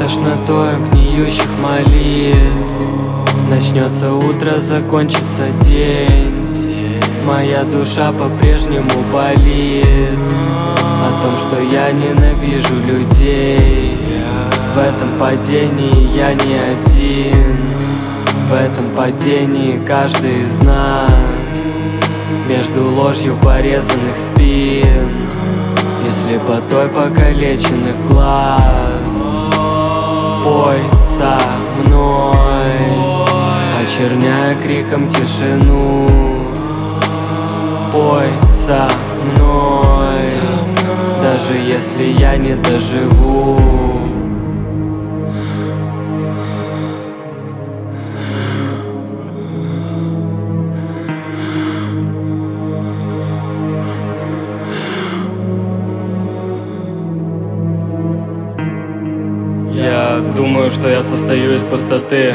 тошнотой гниющих молитв. Начнется утро, закончится день. Моя душа по-прежнему болит о том, что я ненавижу людей. В этом падении я не один. В этом падении каждый из нас. Между ложью порезанных спин и слепотой покалеченных глаз. Пой со мной, очерняя криком тишину. Пой со мной, даже если я не доживу. Я думаю, что я состою из пустоты.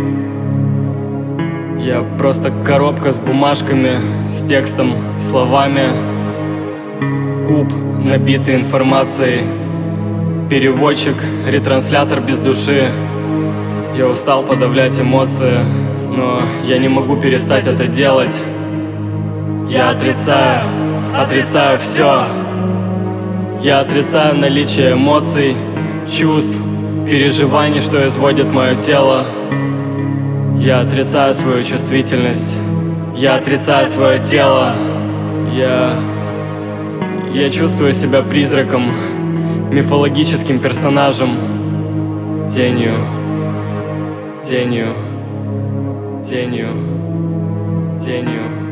Я просто коробка с бумажками, с текстом, словами. Куб, набитый информацией. Переводчик, ретранслятор без души. Я устал подавлять эмоции, но я не могу перестать это делать. Я отрицаю все. Я отрицаю наличие эмоций, чувств, переживаний, что изводит мое тело. Я отрицаю свою чувствительность. Я отрицаю свое тело. Я чувствую себя призраком, мифологическим персонажем, тенью, тенью, тенью, тенью.